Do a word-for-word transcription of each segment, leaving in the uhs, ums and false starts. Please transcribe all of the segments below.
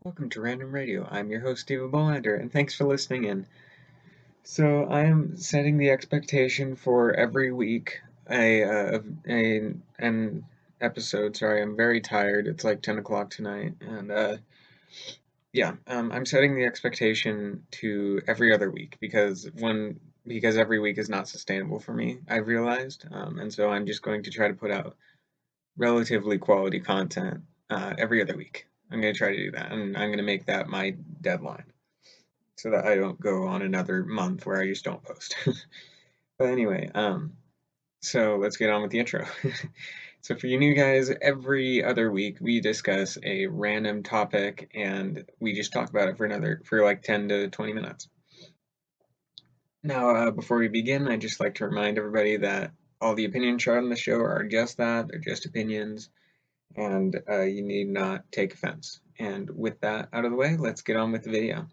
Welcome to Random Radio. I'm your host, Steven Bolander, and thanks for listening in. So, I am setting the expectation for every week a, uh, a an episode. Sorry, I'm very tired. It's like ten o'clock tonight, and uh, yeah, um, I'm setting the expectation to every other week because one because every week is not sustainable for me. I've realized, um, and so I'm just going to try to put out relatively quality content uh, every other week. I'm going to try to do that, and I'm going to make that my deadline so that I don't go on another month where I just don't post. But anyway, um, so let's get on with the intro. So for you new guys, every other week we discuss a random topic and we just talk about it for another for like ten to twenty minutes. Now, uh, before we begin, I'd just like to remind everybody that all the opinions shared on the show are just that, they're just opinions, and uh, you need not take offense. And with that out of the way, let's get on with the video.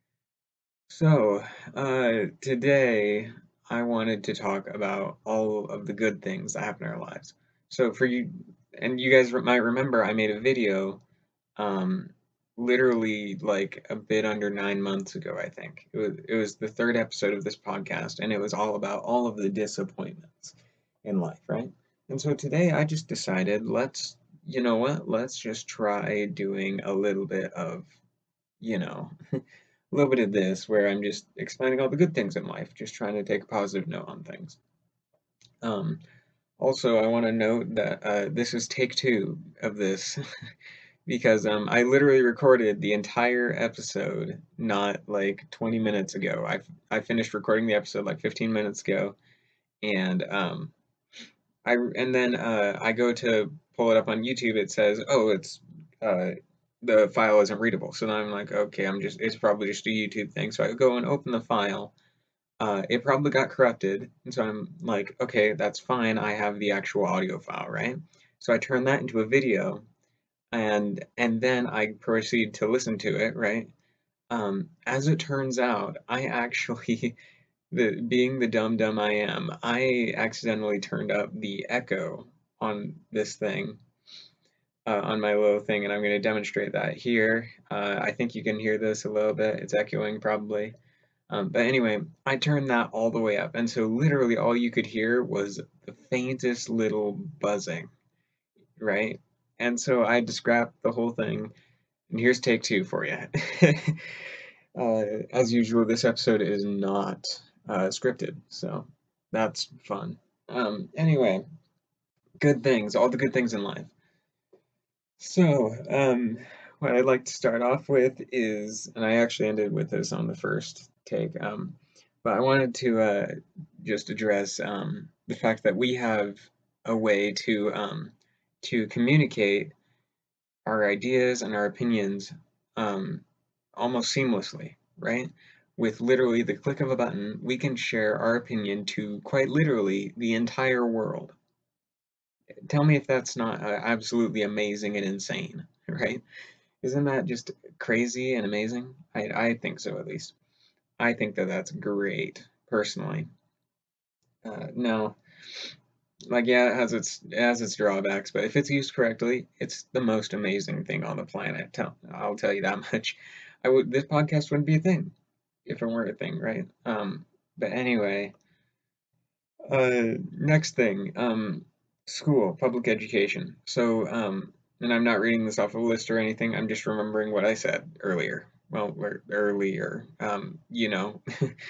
So, uh, today I wanted to talk about all of the good things that happen in our lives. So, for you, and you guys might remember, I made a video, um, literally like a bit under nine months ago, I think. It was, it was the third episode of this podcast, and it was all about all of the disappointments in life, right? And so today I just decided, let's, you know what, let's just try doing a little bit of, you know, a little bit of this where I'm just explaining all the good things in life, just trying to take a positive note on things. Um, also, I want to note that uh, this is take two of this because um, I literally recorded the entire episode not like twenty minutes ago. I I finished recording the episode like fifteen minutes ago, and um, I and then uh, I go to pull it up on YouTube. It says, "Oh, it's uh, the file isn't readable." So then I'm like, "Okay, I'm just it's probably just a YouTube thing." So I go and open the file. Uh, it probably got corrupted, and so I'm like, "Okay, that's fine. I have the actual audio file, right?" So I turn that into a video, and and then I proceed to listen to it, right? Um, as it turns out, I actually the being the dumb dumb I am, I accidentally turned up the echo on this thing, uh, on my little thing, and I'm going to demonstrate that here. Uh, I think you can hear this a little bit. It's echoing probably. Um, but anyway, I turned that all the way up, and so literally all you could hear was the faintest little buzzing, right? And so I just scrapped the whole thing, and here's take two for you. Uh, as usual, this episode is not uh, scripted, so that's fun. Um, anyway, good things, all the good things in life. So, um, what I'd like to start off with is, and I actually ended with this on the first take, um, but I wanted to uh, just address um, the fact that we have a way to um, to communicate our ideas and our opinions um, almost seamlessly, right? With literally the click of a button, we can share our opinion to quite literally the entire world. Tell me if that's not uh, absolutely amazing and insane, right? Isn't that just crazy and amazing? I, I think so, at least. I think that that's great, personally. Uh, no, like yeah, it has its it has its drawbacks, but if it's used correctly, it's the most amazing thing on the planet. Tell, I'll tell you that much. I would this podcast wouldn't be a thing if it weren't a thing, right? Um, but anyway, uh, next thing, um, school, public education. So, um, and I'm not reading this off a list or anything. I'm just remembering what I said earlier. Well, er- earlier, um, you know.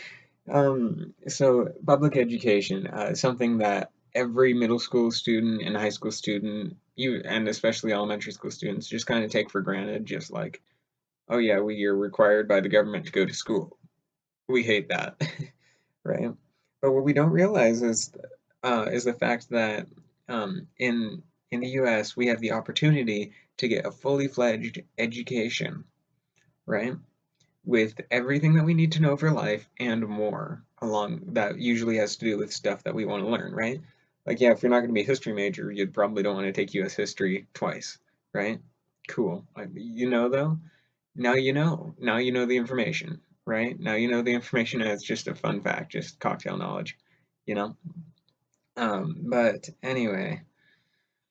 Um, so public education, uh, something that every middle school student and high school student, you and especially elementary school students, just kind of take for granted. Just like, oh yeah, we are required by the government to go to school. We hate that, right? But what we don't realize is uh, is the fact that um, in in the U S we have the opportunity to get a fully fledged education, right? With everything that we need to know for life and more along that usually has to do with stuff that we want to learn, right? Like, yeah, if you're not going to be a history major, you probably don't want to take U S history twice, right? Cool. You know, though, now you know. Now you know the information, right? Now you know the information, and it's just a fun fact, just cocktail knowledge, you know? Um, but anyway,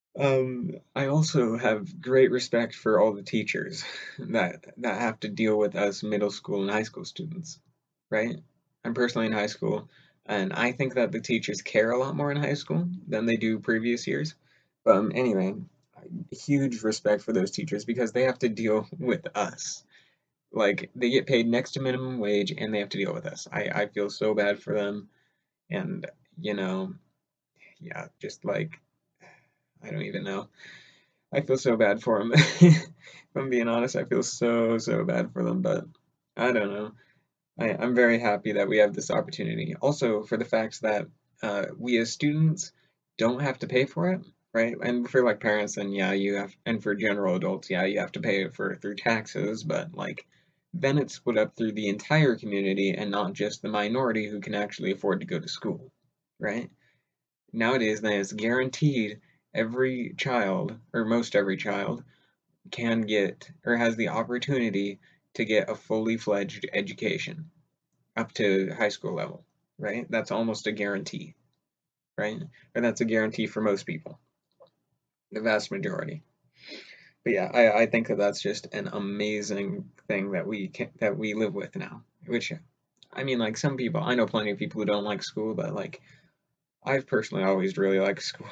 Um, I also have great respect for all the teachers that that have to deal with us middle school and high school students, right? I'm personally in high school, and I think that the teachers care a lot more in high school than they do previous years. But um, anyway, huge respect for those teachers because they have to deal with us. Like they get paid next to minimum wage and they have to deal with us. I, I feel so bad for them, and you know, yeah, just like I don't even know. I feel so bad for them. If I'm being honest, I feel so, so bad for them, but I don't know. I, I'm very happy that we have this opportunity. Also, for the fact that uh, we as students don't have to pay for it, right? And for like parents, then yeah, you have, and for general adults, yeah, you have to pay it for through taxes, but like then it's split up through the entire community and not just the minority who can actually afford to go to school, right? Nowadays, then it's guaranteed every child, or most every child, can get or has the opportunity to get a fully fledged education up to high school level, right? That's almost a guarantee, right? Or that's a guarantee for most people, the vast majority. But yeah, I, I think that that's just an amazing thing that we can, that we live with now. Which, I mean, like some people, I know plenty of people who don't like school, but like I've personally always really liked school.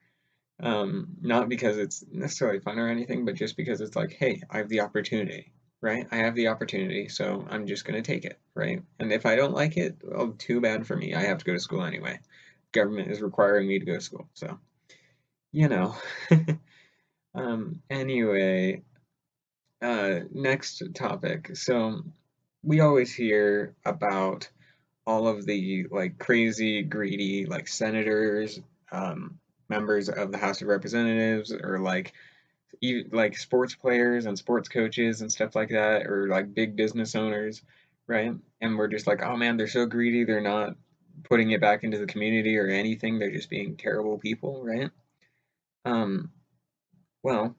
Um, not because it's necessarily fun or anything, but just because it's like, hey, I have the opportunity, right? I have the opportunity, so I'm just gonna take it, right? And if I don't like it, well, too bad for me. I have to go to school anyway. Government is requiring me to go to school, so you know. Um, anyway, uh, next topic. So we always hear about all of the like crazy, greedy, like senators, um, members of the House of Representatives, or like e- like sports players and sports coaches and stuff like that, or like big business owners, right? And we're just like, oh man, they're so greedy. They're not putting it back into the community or anything. They're just being terrible people, right? Um, well,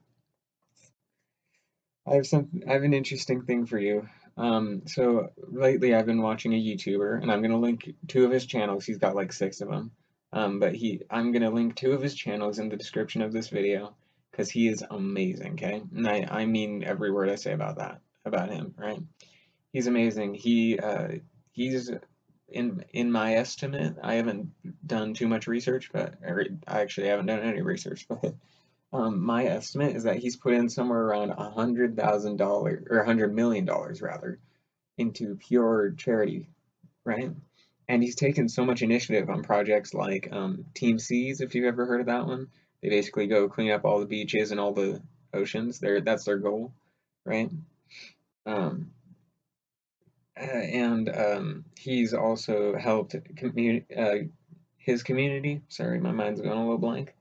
I have some, I have an interesting thing for you. Um, so lately I've been watching a YouTuber, and I'm gonna link two of his channels. He's got like six of them. Um, but he, I'm gonna link two of his channels in the description of this video because he is amazing. Okay, and I, I mean every word I say about that, about him, right? He's amazing. He, uh, he's in in my estimate. I haven't done too much research, but I actually haven't done any research, but um, my estimate is that he's put in somewhere around a hundred thousand dollars or a hundred million dollars rather into pure charity, right? And he's taken so much initiative on projects like um, Team Seas, if you've ever heard of that one. They basically go clean up all the beaches and all the oceans. There, that's their goal, right? Um, uh, and um, he's also helped commu- uh, his community. Sorry, my mind's going a little blank.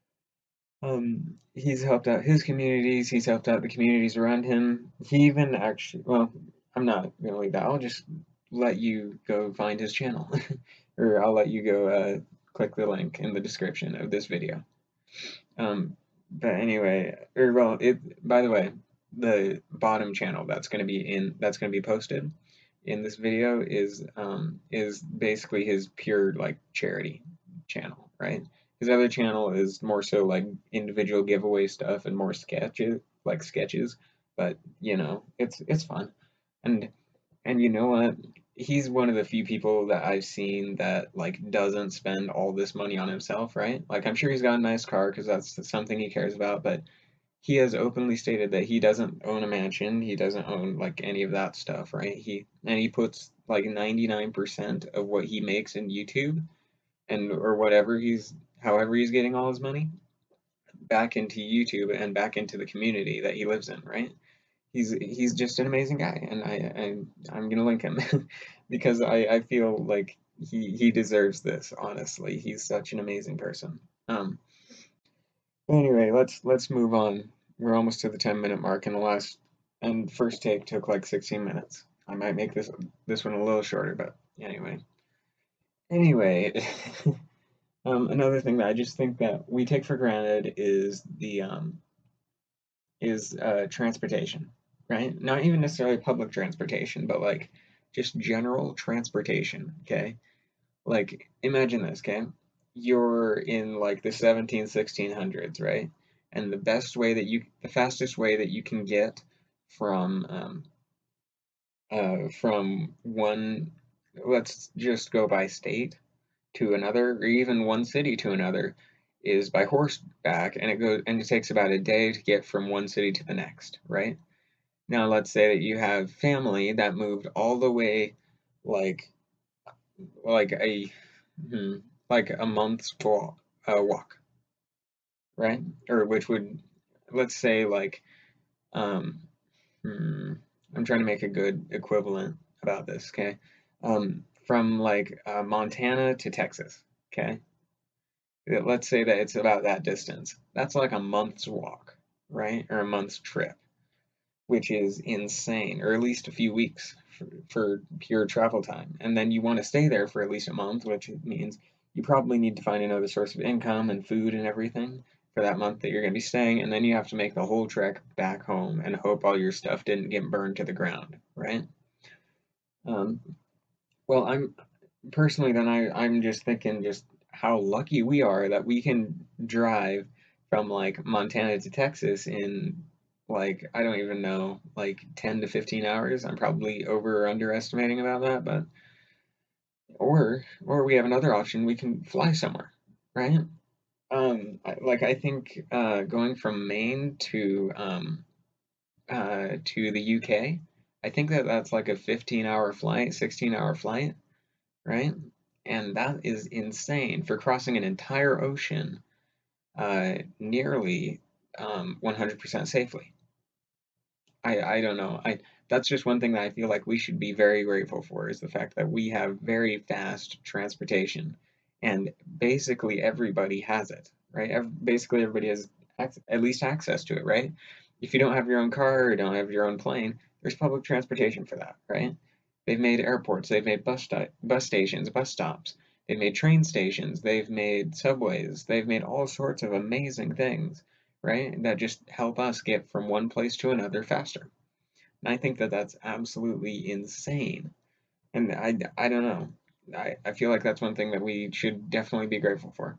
Um, he's helped out his communities, he's helped out the communities around him. He even actually, well, I'm not gonna leave that. I'll just let you go find his channel, or I'll let you go uh, click the link in the description of this video. Um, but anyway, or well, it. By the way, the bottom channel that's gonna be in that's gonna be posted in this video is um is basically his pure like charity channel, right? His other channel is more so like individual giveaway stuff and more sketches, like sketches, but you know, it's it's fun. And and you know what? He's one of the few people that I've seen that like doesn't spend all this money on himself, right? Like I'm sure he's got a nice car because that's something he cares about, but he has openly stated that he doesn't own a mansion, he doesn't own like any of that stuff, right? He and he puts like ninety-nine percent of what he makes in YouTube and or whatever he's however he's getting all his money back into YouTube and back into the community that he lives in, right? He's he's just an amazing guy, and I, I I'm gonna link him because I I feel like he he deserves this. Honestly, he's such an amazing person. Um. Anyway, let's let's move on. We're almost to the ten minute mark, and the last and first take took like sixteen minutes. I might make this this one a little shorter, but anyway. Anyway, um, another thing that I just think that we take for granted is the um, is uh, transportation, right? Not even necessarily public transportation, but like just general transportation. Okay, like imagine this. Okay, you're in like the seventeen, sixteen hundreds, right? And the best way that you, the fastest way that you can get from um, uh, from one, let's just go by state to another, or even one city to another, is by horseback, and it goes and it takes about a day to get from one city to the next, right? Now, let's say that you have family that moved all the way, like like a hmm, like a month's walk, uh, walk, right? Or which would, let's say, like um, hmm, I'm trying to make a good equivalent about this, okay? Um, from like uh, Montana to Texas, okay? Let's say that it's about that distance. That's like a month's walk, right? Or a month's trip, which is insane, or at least a few weeks for, for pure travel time. And then you want to stay there for at least a month, which means you probably need to find another source of income and food and everything for that month that you're going to be staying. And then you have to make the whole trek back home and hope all your stuff didn't get burned to the ground, right? Um, well, I'm personally, then I, I'm just thinking just how lucky we are that we can drive from like Montana to Texas in like, I don't even know, like ten to fifteen hours. I'm probably over or underestimating about that, but or or we have another option, we can fly somewhere, right? Um, I- like I think uh, going from Maine to um, uh, to the U K, I think that that's like a fifteen hour flight, sixteen hour flight, right? And that is insane for crossing an entire ocean uh, nearly um, one hundred percent safely. I, I don't know. I That's just one thing that I feel like we should be very grateful for is the fact that we have very fast transportation, and basically everybody has it, right? Ev- basically everybody has ac- at least access to it, right? If you don't have your own car or don't have your own plane, there's public transportation for that, right? They've made airports, they've made bus sti- bus stations, bus stops, they've made train stations, they've made subways, they've made all sorts of amazing things, right? That just help us get from one place to another faster. And I think that that's absolutely insane. And I, I don't know. I, I feel like that's one thing that we should definitely be grateful for.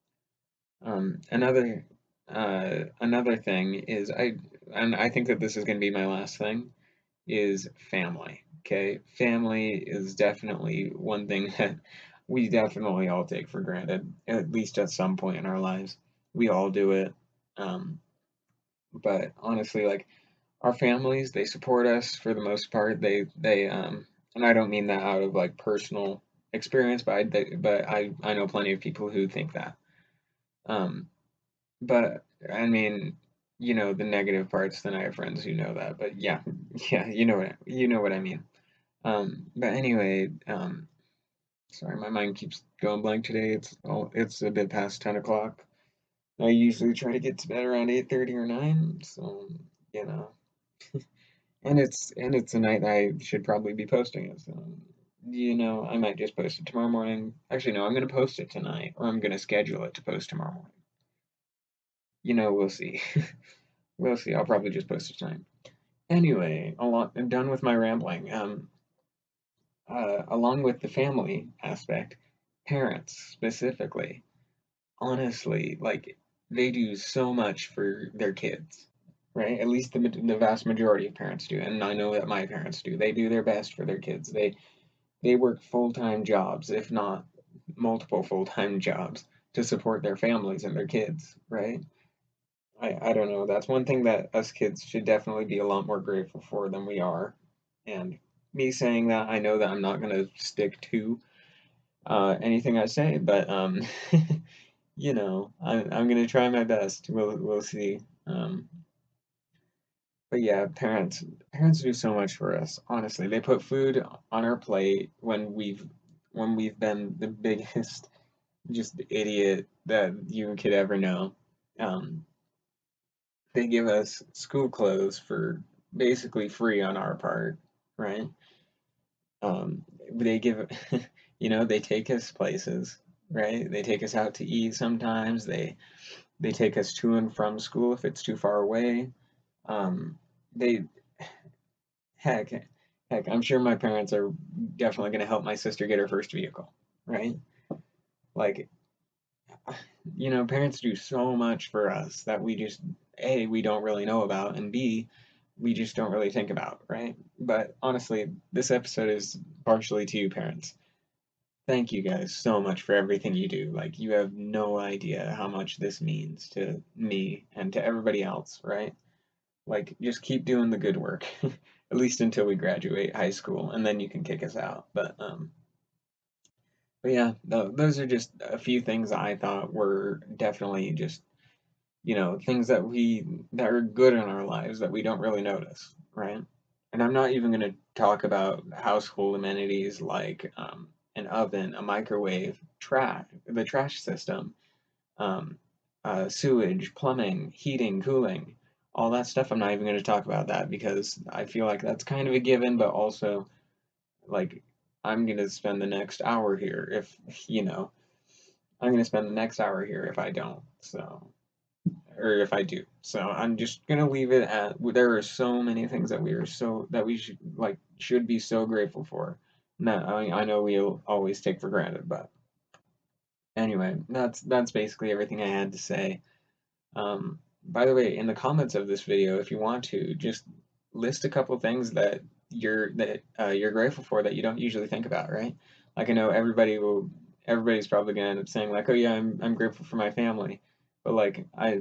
Um, another uh, another thing is I and I think that this is going to be my last thing is family. Okay, family is definitely one thing that we definitely all take for granted, at least at some point in our lives. We all do it. Um, but honestly, like our families, they support us for the most part. They they um and I don't mean that out of like personal experience, but I they, but I I know plenty of people who think that. Um but I mean, you know the negative parts, then I have friends who know that. But yeah, yeah, you know what you know what I mean. Um but anyway, um sorry, my mind keeps going blank today. It's all it's a bit past ten o'clock. I usually try to get to bed around eight thirty or nine, so you know. And it's and it's a night I should probably be posting it. So, you know, I might just post it tomorrow morning. Actually, no, I'm gonna post it tonight, or I'm gonna schedule it to post tomorrow morning. You know, we'll see. We'll see. I'll probably just post it tonight. Anyway, a lot. I'm done with my rambling. Um, uh, along with the family aspect, parents specifically, honestly, like they do so much for their kids, right? At least the the vast majority of parents do, and I know that my parents do. They do their best for their kids. They They work full-time jobs, if not multiple full-time jobs, to support their families and their kids, right? I, I don't know. That's one thing that us kids should definitely be a lot more grateful for than we are. And me saying that, I know that I'm not going to stick to uh, anything I say, but um, you know, I, I'm going to try my best. We'll we'll see. Um, but yeah, parents parents do so much for us. Honestly, they put food on our plate when we've when we've been the biggest just idiot that you could ever know. Um, they give us school clothes for basically free on our part, right? Um, they give, you know, they take us places, right? They take us out to eat sometimes. They they take us to and from school if it's too far away. Um, they heck heck, I'm sure my parents are definitely going to help my sister get her first vehicle, right? Like you know, parents do so much for us that we just, A, we don't really know about, and B, we just don't really think about, right? But honestly, this episode is partially to you parents. Thank you guys so much for everything you do. Like, you have no idea how much this means to me and to everybody else, right? Like, just keep doing the good work, at least until we graduate high school, and then you can kick us out. But um, but yeah, tho- those are just a few things I thought were definitely just, you know, things that we that are good in our lives that we don't really notice, right? And I'm not even going to talk about household amenities like um, an oven, a microwave, trash, the trash system, um, uh, sewage, plumbing, heating, cooling, all that stuff. I'm not even going to talk about that because I feel like that's kind of a given, but also like I'm going to spend the next hour here if, you know, I'm going to spend the next hour here if I don't. So, or if I do. So I'm just gonna leave it at there are so many things that we are so that we should like should be so grateful for. That I I know we'll always take for granted, but anyway, that's that's basically everything I had to say. Um, by the way, in the comments of this video, if you want to, just list a couple things that you're that uh, you're grateful for that you don't usually think about, right? Like I know everybody will everybody's probably gonna end up saying like, oh yeah, I'm I'm grateful for my family, but like I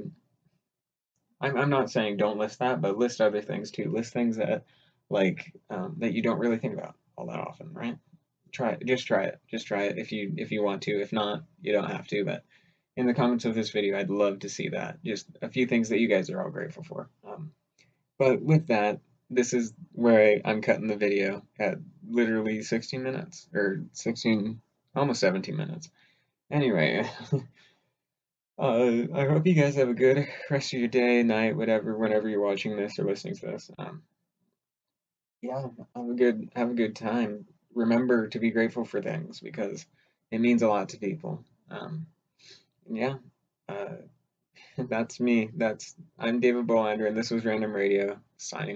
I'm I'm not saying don't list that, but list other things too. List things that like um, that you don't really think about all that often, right? Try it. Just try it. Just try it if you if you want to. If not, you don't have to. But in the comments of this video, I'd love to see that. Just a few things that you guys are all grateful for. Um, but with that, this is where I, I'm cutting the video at literally sixteen minutes or sixteen, almost seventeen minutes. Anyway, Uh, I hope you guys have a good rest of your day, night, whatever, whenever you're watching this or listening to this. Um, yeah, have a good have a good time. Remember to be grateful for things because it means a lot to people. Um, yeah, uh, that's me. That's I'm David Bolander, and this was Random Radio signing.